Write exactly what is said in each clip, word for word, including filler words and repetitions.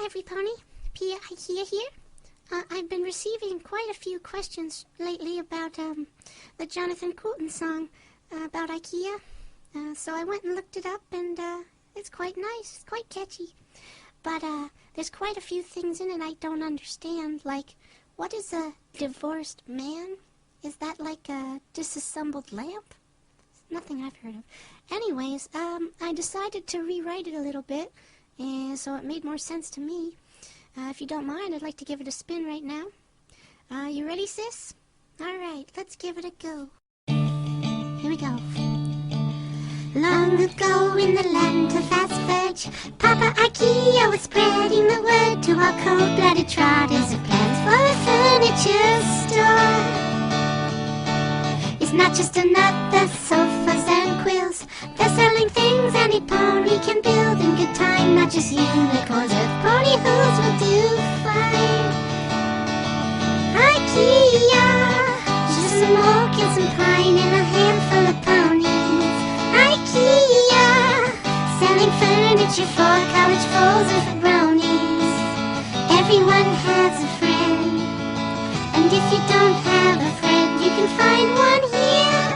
every pony. Pia IKEA here. Uh, I've been receiving quite a few questions lately about um, the Jonathan Coulton song uh, about IKEA. Uh, so I went and looked it up, and uh, it's quite nice. It's quite catchy. But uh, there's quite a few things in it I don't understand. Like, what is a divorced man? Is that like a disassembled lamp? Nothing I've heard of. Anyways, um, I decided to rewrite it a little bit, and so it made more sense to me. Uh, if you don't mind, I'd like to give it a spin right now. Uh, you ready, sis? Alright, let's give it a go. Here we go. Long ago in the land of fast fudge, Papa IKEA was spreading the word to all cold-blooded trotters of plans for a furniture store. It's not just another sofas and quills. They're selling things any pony can build in good time. Not just unicorns, earth pony hooves will do fine. IKEA, just some oak and some pine and a handful of ponies. IKEA, selling furniture for college foes and for bronies. Everyone has a friend, and if you don't have a friend, you can find one here.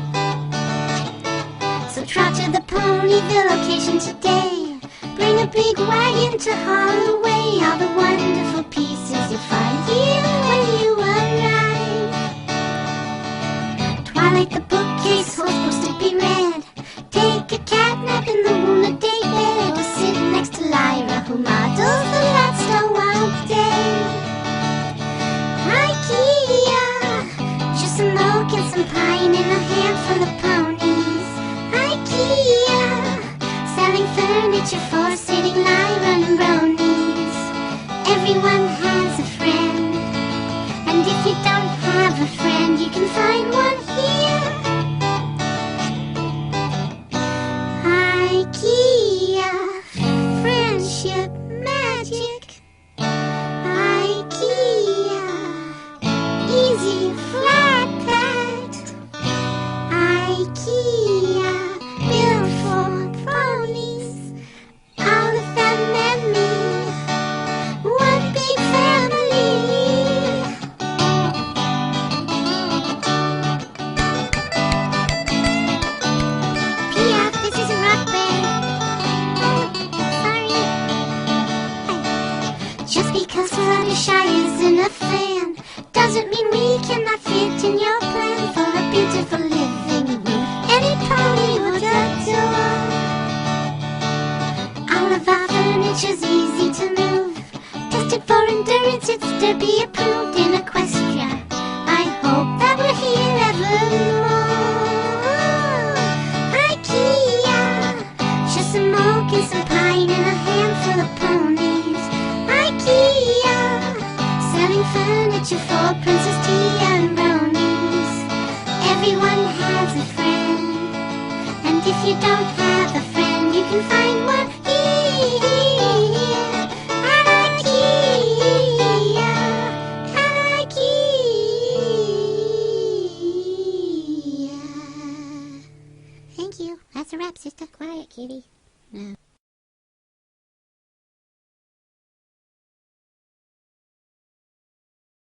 So trot to the Ponyville location today. Bring a big wagon to haul away all the wonderful pieces you'll find here when you arrive. Twilight the bookcase holds books to be read. Take a cat nap in the moonlit day bed, or sit next to Lyra, who models the last star while dead. IKEA, just some oak and some pine and a handful of ponies. IKEA, selling furniture for sitting Lyra and bronies. Everyone has a friend, and if you don't have a friend, you can find one here. IKEA, friendship magic. IKEA, easy flat packed. IKEA, built for ponies, all of them and me, one big family. Pia, this is a rock band. Oh, sorry. Just because Fluttershy isn't a fan doesn't mean we cannot fit in your plan for a beautiful living room any pony would adore. All of our furniture's easy to move, tested for endurance, it's Derby approved in Equestria. I hope that we're here evermore. IKEA, just some oak and some pine and a handful of ponies. IKEA, selling furniture for Princess Tia and bronies. Everyone has a friend, and if you don't have a friend, you can find one here at IKEA. At IKEA. Thank you. That's a wrap, sister. Quiet, kitty. No.